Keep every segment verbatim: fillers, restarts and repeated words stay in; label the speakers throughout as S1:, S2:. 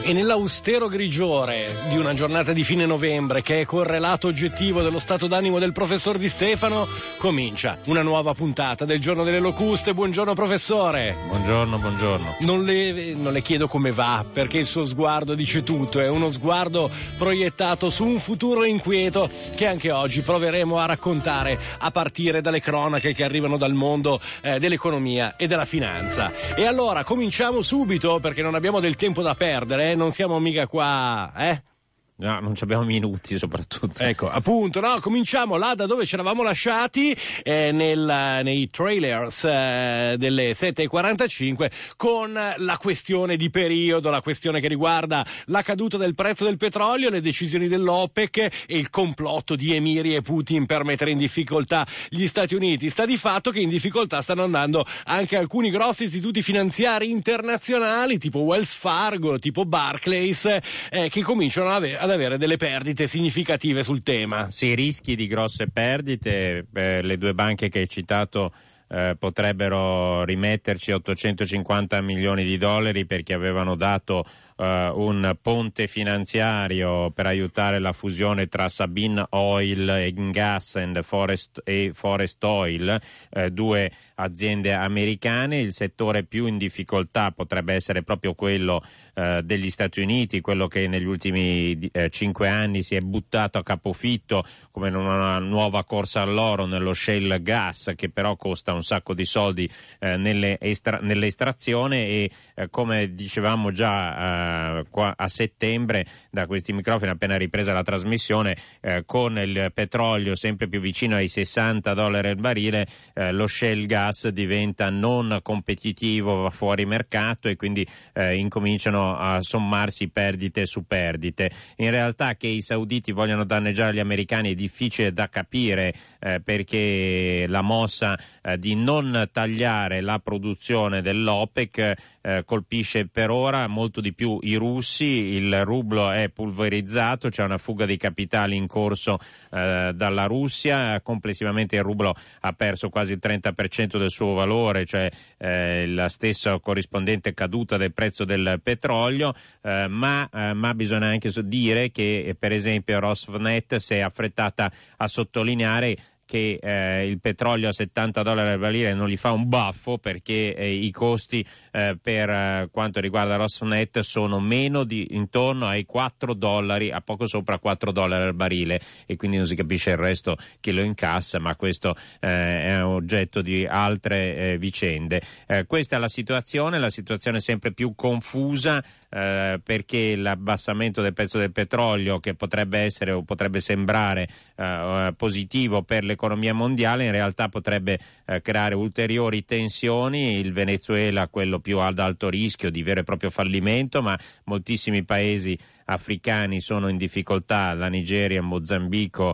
S1: E nell'austero grigiore di una giornata di fine novembre, che è correlato oggettivo dello stato d'animo del professor Di Stefano, comincia una nuova puntata del Giorno delle Locuste. Buongiorno professore.
S2: Buongiorno, buongiorno.
S1: Non le, non le chiedo come va, perché il suo sguardo dice tutto. È uno sguardo proiettato su un futuro inquieto che anche oggi proveremo a raccontare a partire dalle cronache che arrivano dal mondo eh, dell'economia e della finanza. E allora cominciamo subito, perché non abbiamo del tempo da perdere. Non siamo mica qua, eh?
S2: No, non abbiamo minuti soprattutto.
S1: Ecco, appunto, no, cominciamo là da dove ci eravamo lasciati, eh, nel, nei trailers eh, delle sette e quarantacinque, con la questione di periodo, la questione che riguarda la caduta del prezzo del petrolio, le decisioni dell'OPEC e il complotto di Emiri e Putin per mettere in difficoltà gli Stati Uniti. Sta di fatto che in difficoltà stanno andando anche alcuni grossi istituti finanziari internazionali, tipo Wells Fargo, tipo Barclays, eh, che cominciano ad avere avere delle perdite significative sul tema.
S2: Sì, rischi di grosse perdite. Eh, le due banche che hai citato eh, potrebbero rimetterci ottocentocinquanta milioni di dollari perché avevano dato Uh, un ponte finanziario per aiutare la fusione tra Sabine Oil and Gas and Forest, e Forest Oil, uh, due aziende americane. Il settore più in difficoltà potrebbe essere proprio quello uh, degli Stati Uniti, quello che negli ultimi uh, cinque anni si è buttato a capofitto come in una nuova corsa all'oro nello shale gas, che però costa un sacco di soldi uh, nelle estra- nell'estrazione e uh, come dicevamo già uh, qua a settembre da questi microfoni appena ripresa la trasmissione, eh, con il petrolio sempre più vicino ai sessanta dollari al barile, eh, lo shale gas diventa non competitivo, va fuori mercato e quindi eh, incominciano a sommarsi perdite su perdite. In realtà che i sauditi vogliano danneggiare gli americani è difficile da capire, eh, perché la mossa eh, di non tagliare la produzione dell'OPEC eh, colpisce per ora molto di più i russi. Il rublo è pulverizzato, c'è una fuga di capitali in corso eh, dalla Russia. Complessivamente il rublo ha perso quasi il trenta per cento del suo valore, cioè eh, la stessa corrispondente caduta del prezzo del petrolio, eh, ma, eh, ma bisogna anche dire che eh, per esempio Rosneft si è affrettata a sottolineare che eh, il petrolio a settanta dollari al barile non gli fa un baffo, perché eh, i costi eh, per eh, quanto riguarda Rosneft sono meno di intorno ai quattro dollari, a poco sopra quattro dollari al barile, e quindi non si capisce il resto chi lo incassa, ma questo eh, è oggetto di altre eh, vicende. Eh, questa è la situazione, la situazione è sempre più confusa, eh, perché l'abbassamento del prezzo del petrolio, che potrebbe essere o potrebbe sembrare eh, positivo per l'economia mondiale, in realtà potrebbe eh, creare ulteriori tensioni. Il Venezuela, quello più ad alto rischio di vero e proprio fallimento, ma moltissimi paesi africani sono in difficoltà, la Nigeria, il Mozambico,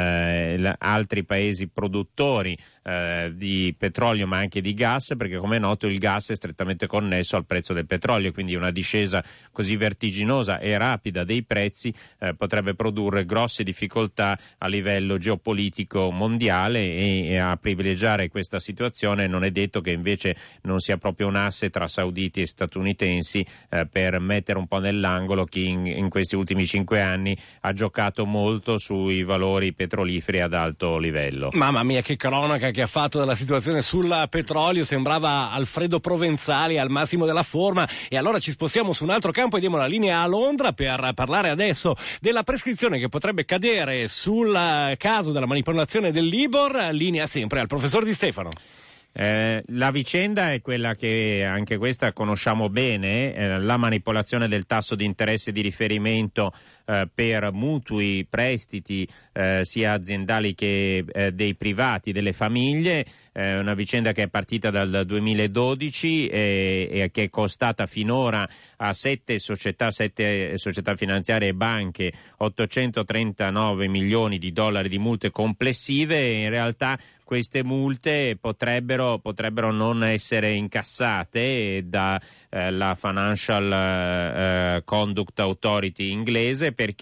S2: eh, l- altri paesi produttori eh, di petrolio ma anche di gas, perché come è noto il gas è strettamente connesso al prezzo del petrolio, quindi una discesa così vertiginosa e rapida dei prezzi eh, potrebbe produrre grosse difficoltà a livello geopolitico mondiale, e, e a privilegiare questa situazione non è detto che invece non sia proprio un asse tra sauditi e statunitensi eh, per mettere un po' nell'angolo chi in in questi ultimi cinque anni ha giocato molto sui valori petroliferi ad alto livello.
S1: Mamma mia, che cronaca che ha fatto della situazione sul petrolio, sembrava Alfredo Provenzali al massimo della forma. E allora ci spostiamo su un altro campo e diamo la linea a Londra per parlare adesso della prescrizione che potrebbe cadere sul caso della manipolazione del Libor. Linea sempre al professor Di Stefano.
S2: Eh, la vicenda è quella che anche questa conosciamo bene, eh, la manipolazione del tasso di interesse di riferimento eh, per mutui, prestiti eh, sia aziendali che eh, dei privati, delle famiglie. È una vicenda che è partita dal duemiladodici e, e che è costata finora a sette società, sette società finanziarie e banche ottocentotrentanove milioni di dollari di multe complessive. E in realtà queste multe potrebbero, potrebbero non essere incassate dalla eh, Financial eh, Conduct Authority inglese, perché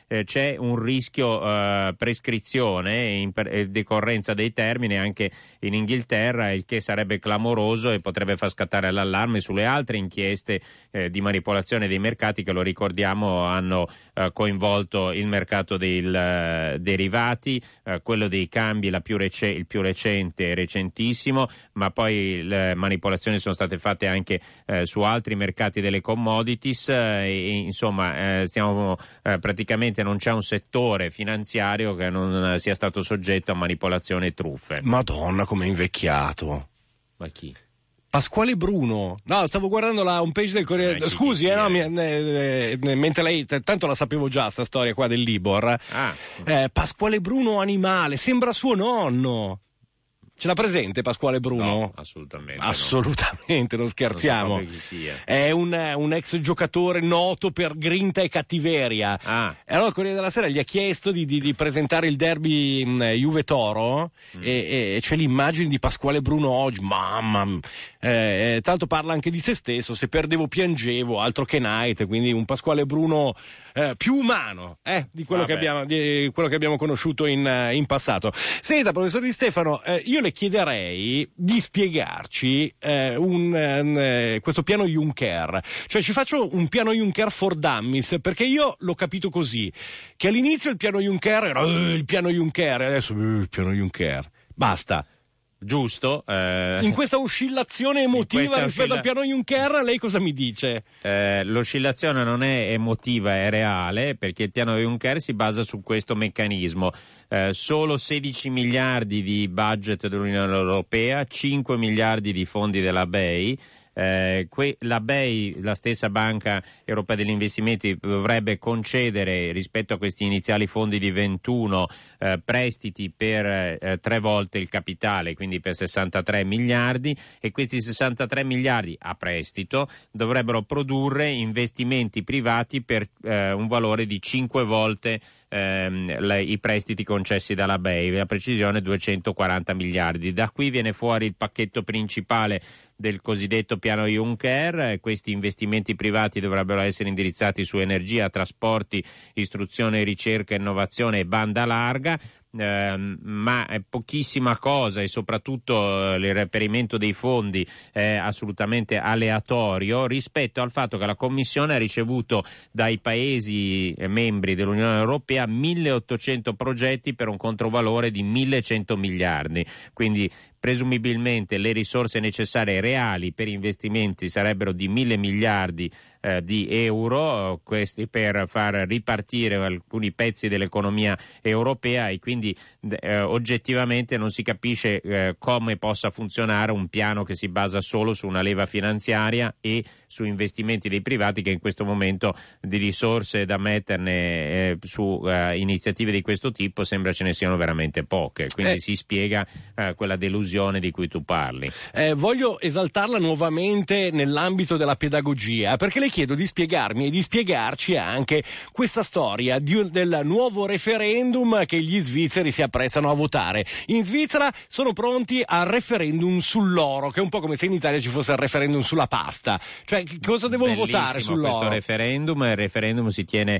S2: eh, c'è un rischio eh, prescrizione in per, decorrenza dei termini anche in Inghilterra, il che sarebbe clamoroso e potrebbe far scattare l'allarme sulle altre inchieste eh, di manipolazione dei mercati che, lo ricordiamo, hanno eh, coinvolto il mercato dei uh, derivati, uh, quello dei cambi, la più rec- il più recente, recentissimo, ma poi le manipolazioni sono state fatte anche uh, su altri mercati delle commodities, uh, e insomma uh, stiamo uh, praticamente non c'è un settore finanziario che non uh, sia stato soggetto a manipolazione e truffe.
S1: Madonna, come è invecchiato.
S2: Ma chi?
S1: Pasquale Bruno. No, stavo guardando la homepage del Corriere. Scusi, eh, no, mi, eh, eh, mentre lei, t- tanto la sapevo già sta storia qua del Libor.
S2: Ah.
S1: Eh, Pasquale Bruno animale, sembra suo nonno. Ce l'ha presente Pasquale Bruno?
S2: No, assolutamente.
S1: Assolutamente,
S2: no.
S1: non scherziamo.
S2: Non so chi sia.
S1: È un, un ex giocatore noto per grinta e cattiveria.
S2: Ah.
S1: E allora il Corriere della Sera gli ha chiesto di, di, di presentare il derby mh, Juve-Toro mm. e, e c'è l'immagine di Pasquale Bruno oggi. Mamma, eh, tanto parla anche di se stesso. Se perdevo piangevo, altro che night. Quindi un Pasquale Bruno eh, più umano eh, di, quello che abbiamo, di quello che abbiamo conosciuto in, in passato. Senta, professor Di Stefano, eh, io le chiederei di spiegarci eh, un, eh, questo piano Juncker, cioè ci faccio un piano Juncker for Dummies, perché io l'ho capito così, che all'inizio il piano Juncker era eh, il piano Juncker e adesso eh, il piano Juncker, basta.
S2: Giusto. Eh,
S1: in questa oscillazione emotiva
S2: questa
S1: rispetto
S2: oscilla...
S1: al piano Juncker, lei cosa mi dice?
S2: Eh, l'oscillazione non è emotiva, è reale, perché il piano Juncker si basa su questo meccanismo. Eh, solo sedici miliardi di budget dell'Unione Europea, cinque miliardi di fondi della B E I. Eh, que- la B E I, la stessa Banca Europea degli Investimenti, dovrebbe concedere rispetto a questi iniziali fondi di ventuno eh, prestiti per eh, tre volte il capitale, quindi per sessantatré miliardi, e questi sessantatré miliardi a prestito dovrebbero produrre investimenti privati per eh, un valore di cinque volte ehm, le, i prestiti concessi dalla B E I, la precisione duecentoquaranta miliardi. Da qui viene fuori il pacchetto principale del cosiddetto piano Juncker. Questi investimenti privati dovrebbero essere indirizzati su energia, trasporti, istruzione, ricerca, innovazione e banda larga. Eh, ma è pochissima cosa e soprattutto eh, il reperimento dei fondi è assolutamente aleatorio rispetto al fatto che la Commissione ha ricevuto dai Paesi eh, membri dell'Unione Europea milleottocento progetti per un controvalore di millecento miliardi, quindi presumibilmente le risorse necessarie reali per investimenti sarebbero di mille miliardi eh, di euro, questi per far ripartire alcuni pezzi dell'economia europea, e quindi eh, oggettivamente non si capisce eh, come possa funzionare un piano che si basa solo su una leva finanziaria e su investimenti dei privati, che in questo momento di risorse da metterne eh, su eh, iniziative di questo tipo sembra ce ne siano veramente poche, quindi eh. si spiega eh, quella delusione di cui tu parli.
S1: Eh, voglio esaltarla nuovamente nell'ambito della pedagogia, perché le chiedo di spiegarmi e di spiegarci anche questa storia di, del nuovo referendum che gli svizzeri si apprestano a votare. In Svizzera sono pronti al referendum sull'oro, che è un po' come se in Italia ci fosse il referendum sulla pasta. Cioè, che cosa devono
S2: Bellissimo
S1: votare sull'oro?
S2: Questo referendum, il referendum si tiene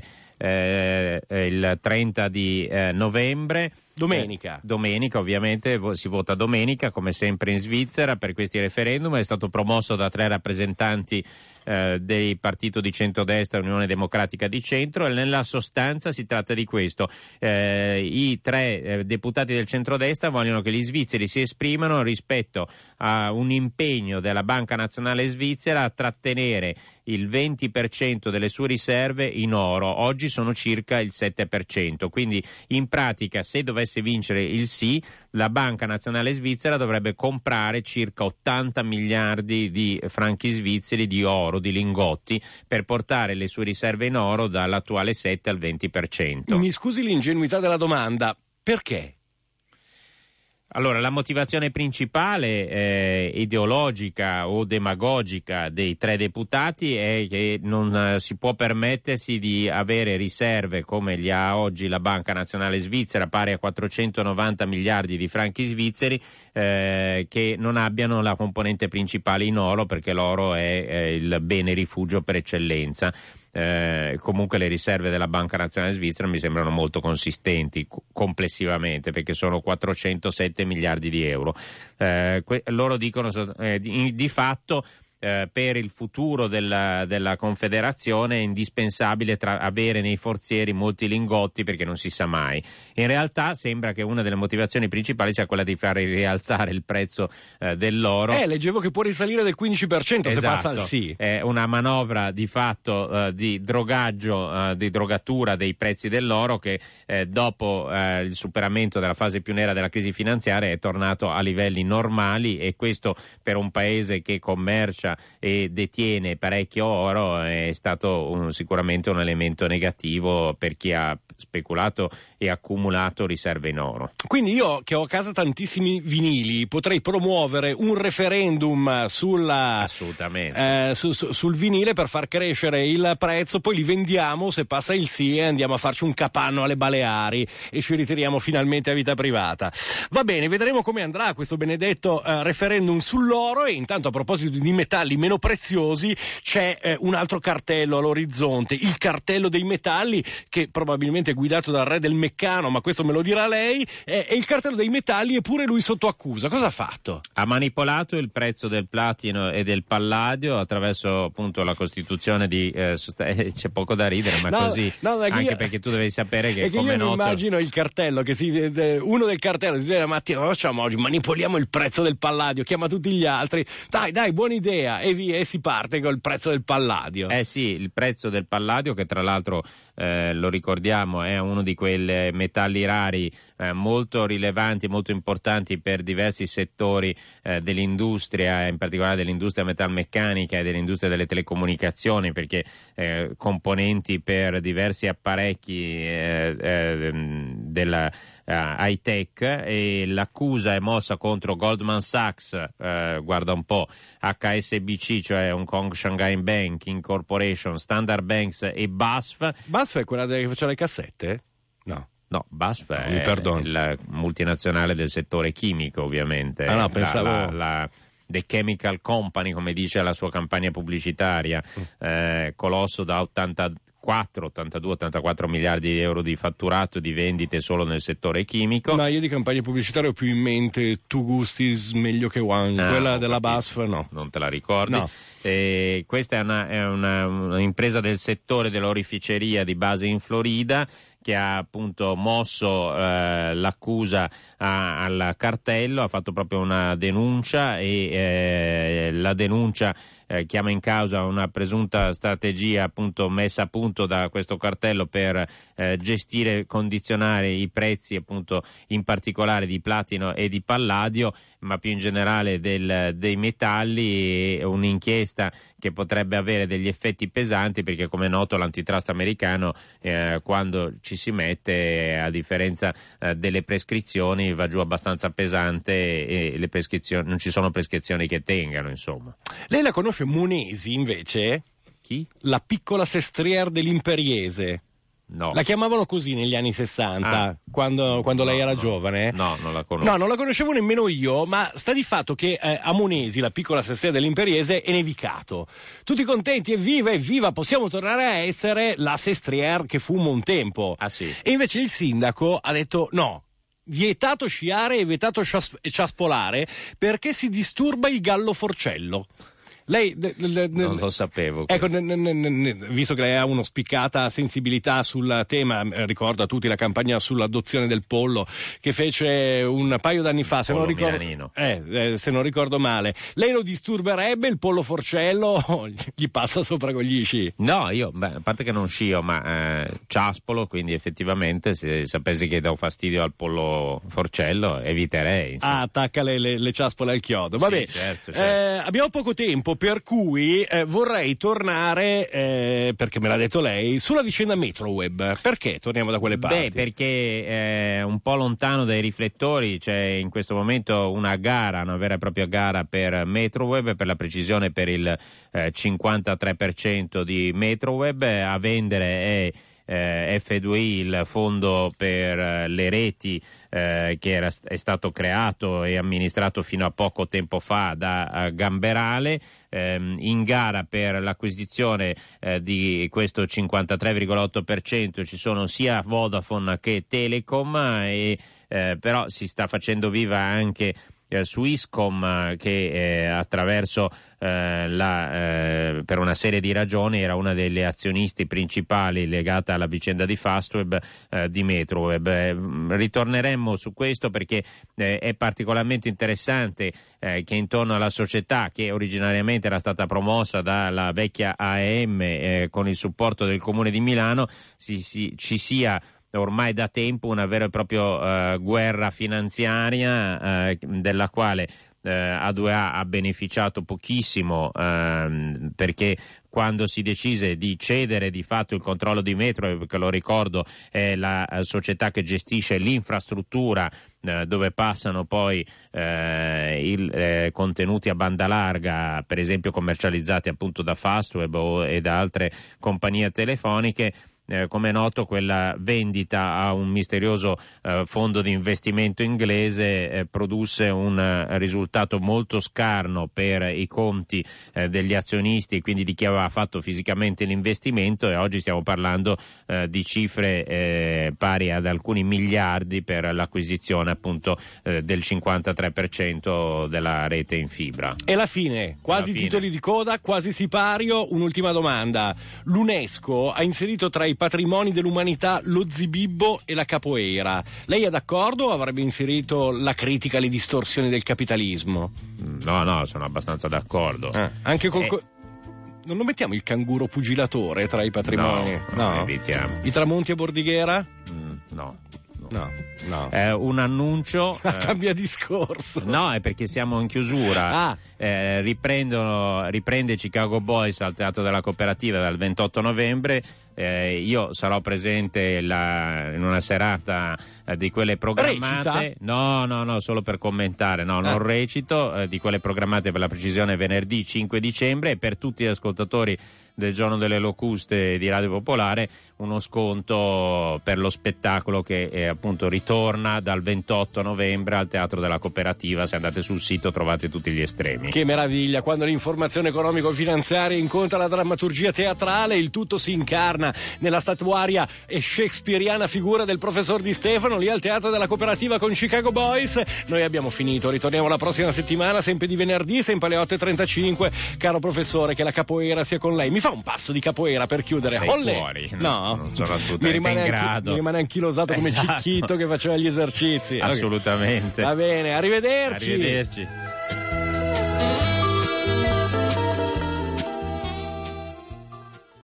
S2: eh, il trenta di eh, novembre.
S1: Domenica.
S2: Eh, domenica, ovviamente, vo- si vota domenica, come sempre in Svizzera, per questi referendum. È stato promosso da tre rappresentanti eh, del partito di centrodestra, Unione Democratica di Centro, e nella sostanza si tratta di questo. Eh, I tre eh, deputati del centrodestra vogliono che gli svizzeri si esprimano rispetto a un impegno della Banca Nazionale Svizzera a trattenere il venti per cento delle sue riserve in oro. Oggi sono circa il sette per cento, quindi in pratica, se dovesse vincere il sì, la Banca Nazionale Svizzera dovrebbe comprare circa ottanta miliardi di franchi svizzeri di oro, di lingotti, per portare le sue riserve in oro dall'attuale sette al venti per cento.
S1: Mi scusi l'ingenuità della domanda, perché?
S2: Allora, la motivazione principale eh, ideologica o demagogica dei tre deputati è che non eh, si può permettersi di avere riserve come li ha oggi la Banca Nazionale Svizzera, pari a quattrocentonovanta miliardi di franchi svizzeri, eh, che non abbiano la componente principale in oro, perché l'oro è, è il bene rifugio per eccellenza. eh, comunque le riserve della Banca Nazionale Svizzera mi sembrano molto consistenti co- complessivamente, perché sono quattrocentosette miliardi di euro. Eh, que- loro dicono eh, di, di fatto Eh, per il futuro della, della Confederazione è indispensabile tra, avere nei forzieri molti lingotti, perché non si sa mai. In realtà sembra che una delle motivazioni principali sia quella di far rialzare il prezzo eh, dell'oro.
S1: Eh, leggevo che può risalire del quindici per cento, esatto, se passa al sì.
S2: È una manovra di fatto eh, di drogaggio, eh, di drogatura dei prezzi dell'oro, che eh, dopo eh, il superamento della fase più nera della crisi finanziaria è tornato a livelli normali, e questo per un paese che commercia e detiene parecchio oro è stato un, sicuramente un elemento negativo per chi ha speculato e accumulato riserve in oro.
S1: Quindi io, che ho a casa tantissimi vinili, potrei promuovere un referendum sulla,
S2: assolutamente
S1: eh, su, su, sul vinile per far crescere il prezzo, poi li vendiamo, se passa il sì, e andiamo a farci un capanno alle Baleari e ci ritiriamo finalmente a vita privata. Va bene, vedremo come andrà questo benedetto eh, referendum sull'oro. E intanto, a proposito di metalli meno preziosi, c'è eh, un altro cartello all'orizzonte, il cartello dei metalli, che probabilmente è guidato dal re del Meccano, ma questo me lo dirà lei. È, è il cartello dei metalli, eppure lui sotto accusa. Cosa ha fatto?
S2: Ha manipolato il prezzo del platino e del palladio attraverso appunto la costituzione di eh, sost- c'è poco da ridere, ma
S1: no,
S2: così
S1: no,
S2: anche
S1: io,
S2: perché tu devi sapere che,
S1: è che
S2: come
S1: io
S2: noto,
S1: immagino il cartello che si, uno del cartello si dice: Mattia, cosa facciamo oggi? Manipoliamo il prezzo del palladio, chiama tutti gli altri, dai dai, buona idea, e via, e si parte con il prezzo del palladio.
S2: Eh sì, il prezzo del palladio, che tra l'altro eh, lo ricordiamo è uno di quei metalli rari eh, molto rilevanti, molto importanti per diversi settori eh, dell'industria, in particolare dell'industria metalmeccanica e dell'industria delle telecomunicazioni, perché eh, componenti per diversi apparecchi eh, eh, della Uh, high tech, e l'accusa è mossa contro Goldman Sachs, uh, guarda un po', H S B C, cioè Hong Kong Shanghai Banking Corporation, Standard Banks e B A S F.
S1: B A S F è quella che faceva le cassette? No.
S2: No, B A S F
S1: no,
S2: è la multinazionale del settore chimico, ovviamente.
S1: Ah no, pensavo...
S2: La, la, la The Chemical Company, come dice la sua campagna pubblicitaria, mm. eh, colosso da ottanta ottantadue ottantaquattro miliardi di euro di fatturato, di vendite solo nel settore chimico.
S1: No, io di campagna pubblicitaria ho più in mente Tu gusti meglio che Wang, ah, quella della B A S F no.
S2: Non te la ricordi?
S1: No.
S2: Eh, questa è, una, è una, un'impresa del settore dell'orificeria di base in Florida, che ha appunto mosso eh, l'accusa a, al cartello, ha fatto proprio una denuncia, e eh, la denuncia eh, chiama in causa una presunta strategia appunto messa a punto da questo cartello per eh, gestire e condizionare i prezzi, appunto in particolare di platino e di palladio, ma più in generale del, dei metalli. E un'inchiesta che potrebbe avere degli effetti pesanti, perché come è noto l'antitrust americano eh, quando ci si mette, a differenza eh, delle prescrizioni, va giù abbastanza pesante, e le prescrizioni, non ci sono prescrizioni che tengano, insomma.
S1: Lei la conosce Monesi invece?
S2: Chi?
S1: La piccola sestriere dell'Imperiese.
S2: No.
S1: La chiamavano così negli anni sessanta,
S2: ah.
S1: quando, quando
S2: no,
S1: lei era
S2: no.
S1: giovane.
S2: No, non la conosco.
S1: No, non la conoscevo nemmeno io, ma sta di fatto che eh, a Monesi, la piccola sestriere dell'Imperiese, è nevicato. Tutti contenti, evviva, evviva, possiamo tornare a essere la sestriere che fummo un tempo.
S2: Ah sì.
S1: E invece il sindaco ha detto no. Vietato sciare e vietato ciaspolare perché si disturba il gallo forcello. Lei de, de, de,
S2: non lo sapevo.
S1: Ecco, ne, ne, ne, visto che lei ha una spiccata sensibilità sul tema, ricordo a tutti la campagna sull'adozione del pollo che fece un paio d'anni fa, se non, ricordo, eh, eh, se non ricordo male. Lei lo disturberebbe il pollo forcello? Gli passa sopra con gli sci?
S2: No, io, beh, a parte che non scio, ma eh, ciaspolo, quindi effettivamente se sapessi che do fastidio al pollo forcello eviterei.
S1: Insomma. Ah, attacca le, le, le ciaspole al chiodo. Vabbè,
S2: sì, certo, certo.
S1: Eh, abbiamo poco tempo, per cui eh, vorrei tornare, eh, perché me l'ha detto lei, sulla vicenda Metroweb. Perché torniamo da quelle parti?
S2: Beh, perché è un po' lontano dai riflettori, c'è in questo momento una gara, una vera e propria gara per Metroweb, per la precisione per il eh, cinquantatré per cento di Metroweb. A vendere è eh, F due I, il fondo per eh, le reti eh, che era, è stato creato e amministrato fino a poco tempo fa da uh, Gamberale, ehm, in gara per l'acquisizione eh, di questo cinquantatré virgola otto per cento ci sono sia Vodafone che Telecom, e eh, però si sta facendo viva anche Eh, Swisscom, eh, che eh, attraverso eh, la, eh, per una serie di ragioni era una delle azionisti principali legata alla vicenda di Fastweb, eh, di Metroweb. Eh, ritorneremmo su questo perché eh, è particolarmente interessante eh, che intorno alla società, che originariamente era stata promossa dalla vecchia A E M eh, con il supporto del Comune di Milano, si, si, ci sia ormai da tempo una vera e propria uh, guerra finanziaria uh, della quale uh, A due A ha beneficiato pochissimo, uh, perché quando si decise di cedere di fatto il controllo di Metro, che lo ricordo è la uh, società che gestisce l'infrastruttura uh, dove passano poi uh, i uh, contenuti a banda larga, per esempio commercializzati appunto da Fastweb o, e da altre compagnie telefoniche, Eh, come è noto, quella vendita a un misterioso eh, fondo di investimento inglese eh, produsse un eh, risultato molto scarno per i conti eh, degli azionisti, quindi di chi aveva fatto fisicamente l'investimento, e oggi stiamo parlando eh, di cifre eh, pari ad alcuni miliardi per l'acquisizione appunto eh, del cinquantatré per cento della rete in fibra.
S1: E la fine, quasi
S2: fine.
S1: Titoli di coda, quasi sipario. Un'ultima domanda: l'UNESCO ha inserito tra i patrimoni dell'umanità lo zibibbo e la capoeira. Lei è d'accordo o avrebbe inserito la critica alle distorsioni del capitalismo?
S2: No, no, sono abbastanza d'accordo.
S1: Ah, anche col...
S2: Eh.
S1: Co- non lo mettiamo il canguro pugilatore tra i patrimoni?
S2: No, no. Evitiamo.
S1: I tramonti a Bordighera?
S2: Mm, no.
S1: No, no.
S2: Eh, un annuncio.
S1: Ah,
S2: eh,
S1: cambia discorso.
S2: No, è perché siamo in chiusura.
S1: Ah.
S2: Eh, riprendono, riprende Chicago Boys al Teatro della Cooperativa dal ventotto novembre. Eh, io sarò presente la, in una serata eh, di quelle programmate.
S1: Recita?
S2: No, no, no, solo per commentare. No, non
S1: Ah.
S2: recito, eh, di quelle programmate per la precisione venerdì cinque dicembre, e per tutti gli ascoltatori del Giorno delle Locuste di Radio Popolare uno sconto per lo spettacolo che eh, appunto ritorna dal ventotto novembre al Teatro della Cooperativa. Se andate sul sito trovate tutti gli estremi.
S1: Che meraviglia, quando l'informazione economico-finanziaria incontra la drammaturgia teatrale, il tutto si incarna nella statuaria e shakespeariana figura del professor Di Stefano, lì al Teatro della Cooperativa con Chicago Boys. Noi abbiamo finito, ritorniamo la prossima settimana, sempre di venerdì, sempre alle otto e trentacinque. Caro professore, che la capoeira sia con lei. Mi fa un passo di capoeira per chiudere?
S2: Sei
S1: Olle.
S2: fuori.
S1: No,
S2: non sono assolutamente
S1: mi rimane
S2: in
S1: anche,
S2: grado.
S1: mi rimane anchilosato come
S2: Esatto.
S1: Cicchito che faceva gli esercizi.
S2: Assolutamente.
S1: Okay. Va bene, arrivederci.
S2: Arrivederci.